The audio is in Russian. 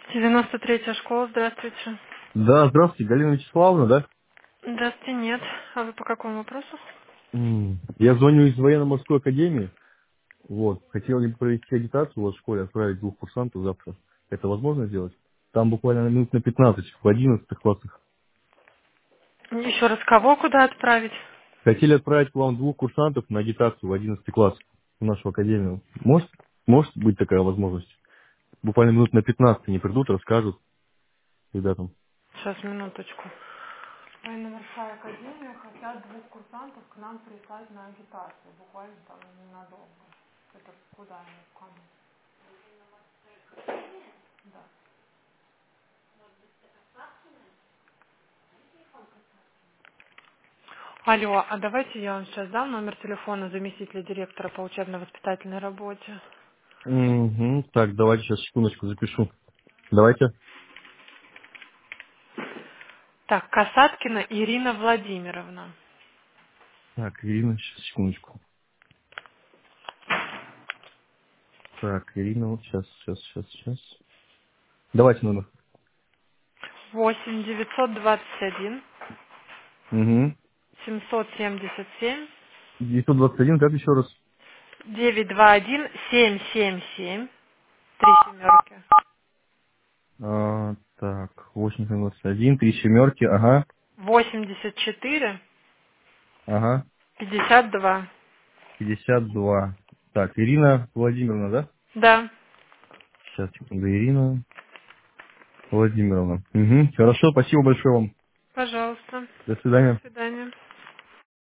93-я школа, здравствуйте. Да, здравствуйте, Галина Вячеславовна, да? Здравствуйте, нет. А вы по какому вопросу? Я звоню из военно-морской академии. Вот. Хотел бы провести агитацию у вас в школе, отправить двух курсантов завтра. Это возможно сделать? Там буквально минут на 15 в 11 классах. Еще раз, кого куда отправить? Хотели отправить к вам двух курсантов на агитацию в 11 класс в нашу академию. Может быть такая возможность? Буквально минут на 15 они придут, расскажут ребятам. Сейчас, минуточку. Военно-морская академия хотят двух курсантов к нам прислать на агитацию. Буквально там ненадолго. Это куда они, к кому? Да. Алло, а давайте я вам сейчас дам номер телефона заместителя директора по учебно-воспитательной работе. Угу. Так, давайте сейчас секундочку запишу. Давайте. Так, Касаткина Ирина Владимировна. Так, Ирина, сейчас секундочку. Так, Ирина, вот сейчас. Давайте номер. 8 921 Угу. 777 921, как еще раз? 921 777 три семерки. Так, 891, 3 семерки, ага, 84 ага, 52. 52. Так, Ирина Владимировна, да? Да, Сейчас, секунду, Ирина Владимировна. Угу. Хорошо, спасибо большое вам. пожалуйста. До свидания. До свидания.